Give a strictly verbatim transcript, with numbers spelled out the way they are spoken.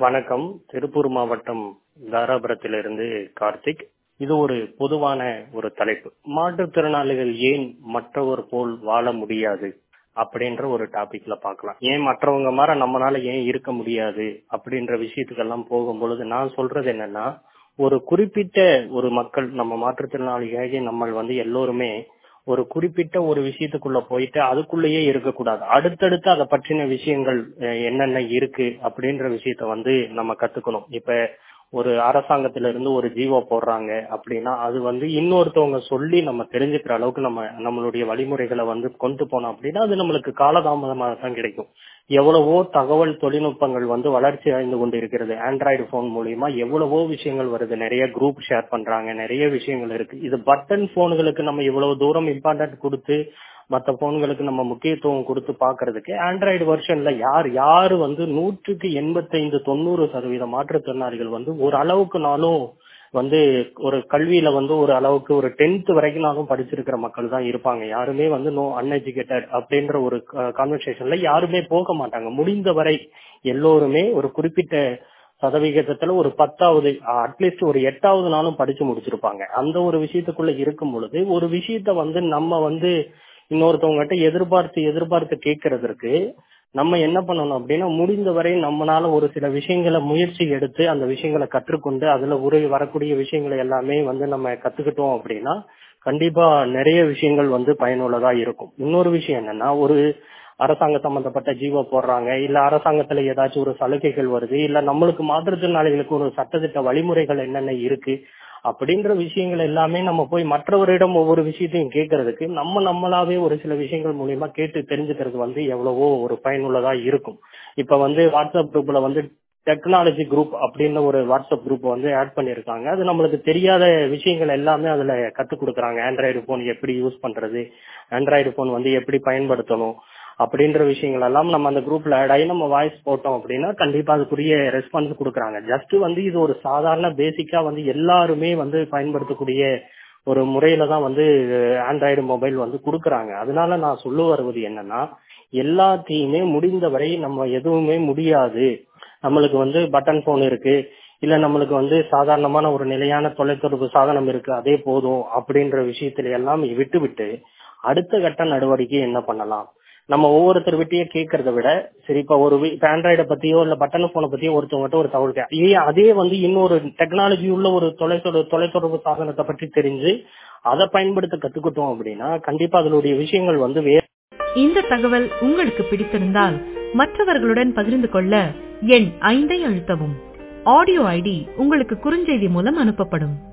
வணக்கம். திருப்பூர் மாவட்டம் தாராபுரத்திலிருந்து கார்த்திக். இது ஒரு பொதுவான ஒரு தலைப்பு. மாற்றுத்திறனாளிகள் ஏன் மற்றவர் போல் வாழ முடியாது அப்படின்ற ஒரு டாபிக்ல பார்க்கலாம். ஏன் மற்றவங்க மாதிரி நம்மளால ஏன் இருக்க முடியாது அப்படின்ற விஷயத்துக்கெல்லாம் போகும்பொழுது நான் சொல்றது என்னன்னா, ஒரு குறிப்பிட்ட ஒரு மக்கள் நம்ம மாற்றுத்திறனாளிகளாகி நம்ம வந்து எல்லோருமே ஒரு குறிப்பிட்ட ஒரு விஷயத்துக்குள்ள போயிட்டு அதுக்குள்ளேயே இருக்கக்கூடாது. அடுத்தடுத்து அதை பற்றின விஷயங்கள் என்னென்ன இருக்கு அப்படின்ற விஷயத்த வந்து நம்ம கத்துக்கணும். இப்ப ஒரு அரசாங்கத்தில இருந்து ஒரு ஜீவோ போடுறாங்க அப்படின்னா அது வந்து இன்னொருத்தவங்க சொல்லி நம்ம தெரிஞ்சுக்கிற அளவுக்கு நம்ம நம்மளுடைய வழிமுறைகளை வந்து கொண்டு போனோம் அப்படின்னா அது நம்மளுக்கு காலதாமதமாக தான் கிடைக்கும். எவ்வளவோ தகவல் தொழில்நுட்பங்கள் வந்து வளர்ச்சி அடைந்து கொண்டு இருக்கிறது. ஆண்ட்ராய்டு போன் மூலியமா எவ்வளவோ விஷயங்கள் வருது. நிறைய குரூப் ஷேர் பண்றாங்க. நிறைய விஷயங்கள் இருக்கு. இது பட்டன் போன்களுக்கு நம்ம இவ்வளவு தூரம் இம்பார்ட்டன்ட் கொடுத்து மற்ற போன்களுக்கு நம்ம முக்கியத்துவம் கொடுத்து பாக்குறதுக்கு ஆண்ட்ராய்டு வெர்ஷன்ல யார் யாரு வந்து நூற்றுக்கு எண்பத்தி ஐந்து தொண்ணூறு சதவீத மாற்றுத்திறனாளிகள் வந்து ஒரு அளவுக்குனாலும் வந்து ஒரு கல்வியில வந்து ஒரு அளவுக்கு ஒரு டென்த் வரைக்கும்னாலும் படிச்சிருக்கிற மக்கள் தான் இருப்பாங்க. யாருமே வந்து நோ அன்எஜுகேட்டட் அப்படின்ற ஒரு கான்வர்சேஷன்ல யாருமே போக மாட்டாங்க. முடிந்தவரை எல்லோருமே ஒரு குறிப்பிட்ட சதவிகிதத்துல ஒரு பத்தாவது அட்லீஸ்ட் ஒரு எட்டாவது நாளும் படிச்சு முடிச்சிருப்பாங்க. அந்த ஒரு விஷயத்துக்குள்ள இருக்கும் பொழுது ஒரு விஷயத்த வந்து நம்ம வந்து இன்னொருத்தவங்ககிட்ட எதிர்பார்த்து எதிர்பார்த்து கேட்கறதற்கு நம்ம என்ன பண்ணணும் அப்படின்னா, முடிந்தவரை நம்மளால ஒரு சில விஷயங்களை முயற்சி எடுத்து அந்த விஷயங்களை கற்றுக்கொண்டு அதுல ஒரு வரக்கூடிய விஷயங்களை எல்லாமே வந்து நம்ம கத்துக்கிட்டோம் அப்படின்னா கண்டிப்பா நிறைய விஷயங்கள் வந்து பயனுள்ளதா இருக்கும். இன்னொரு விஷயம் என்னன்னா, ஒரு அரசாங்க சம்பந்தப்பட்ட ஜீவோ போடுறாங்க, இல்ல அரசாங்கத்துல ஏதாச்சும் ஒரு சலுகைகள் வருது, இல்ல நம்மளுக்கு மாற்றுத்திறனாளிகளுக்கு ஒரு சட்டத்திட்ட வழிமுறைகள் என்னென்ன இருக்கு அப்படின்ற விஷயங்கள் எல்லாமே நம்ம போய் மற்றவரிடம் ஒவ்வொரு விஷயத்தையும் கேட்கறதுக்கு நம்ம நம்மளாவே ஒரு சில விஷயங்கள் மூலியமா கேட்டு தெரிஞ்சுக்கிறது வந்து எவ்வளவோ ஒரு பயனுள்ளதா இருக்கும். இப்ப வந்து வாட்ஸ்அப் குரூப்ல வந்து டெக்னாலஜி குரூப் அப்படின்னு ஒரு வாட்ஸ்அப் குரூப் வந்து ஆட் பண்ணிருக்காங்க. அது நம்மளுக்கு தெரியாத விஷயங்கள் எல்லாமே அதுல கத்துக் கொடுக்குறாங்க. ஆண்ட்ராய்டு போன் எப்படி யூஸ் பண்றது, ஆண்ட்ராய்டு போன் வந்து எப்படி பயன்படுத்தணும் அப்படின்ற விஷயங்கள் எல்லாம் நம்ம அந்த குரூப்ல ஆட் ஆகி நம்ம வாய்ஸ் போட்டோம் அப்படின்னா கண்டிப்பா அதுக்குரிய ரெஸ்பான்ஸ் கொடுக்குறாங்க. ஜஸ்ட் வந்து இது ஒரு சாதாரண பேசிக்கா வந்து எல்லாருமே வந்து பயன்படுத்தக்கூடிய ஒரு முறையில தான் வந்து ஆண்ட்ராய்டு மொபைல் வந்து கொடுக்குறாங்க. அதனால நான் சொல்ல வருவது என்னன்னா, எல்லாத்தையுமே முடிந்தவரை நம்ம எதுவுமே முடியாது, நம்மளுக்கு வந்து பட்டன் போன் இருக்கு, இல்ல நம்மளுக்கு வந்து சாதாரணமான ஒரு நிலையான தொலைத்தொடர்பு சாதனம் இருக்கு, அதே போதும் அப்படின்ற விஷயத்துல எல்லாம் விட்டு விட்டு அடுத்த கட்ட நடவடிக்கை என்ன பண்ணலாம், நம்ம ஒவ்வொருத்தர் விட்டையே கேட்கறத விட சரி இப்ப ஒரு ஆண்ட்ராய்டை பத்தியோ இல்ல பட்டன் போனை பத்தியோ ஒருத்தவங்ககிட்ட ஒரு தகவல் ஏன் அதே வந்து இன்னொரு டெக்னாலஜி உள்ள ஒரு தொலைத்தொடர்பு தொலைத்தொடர்பு சாதனத்தை பற்றி தெரிஞ்சு அதை பயன்படுத்த கத்துக்கிட்டோம் அப்படின்னா கண்டிப்பா அதனுடைய விஷயங்கள் வந்து வேற. இந்த தகவல் உங்களுக்கு பிடித்திருந்தால் மற்றவர்களுடன் பகிர்ந்து கொள்ள எண் ஐந்தை அழுத்தவும். ஆடியோ ஐடி உங்களுக்கு குறுஞ்செய்தி மூலம் அனுப்பப்படும்.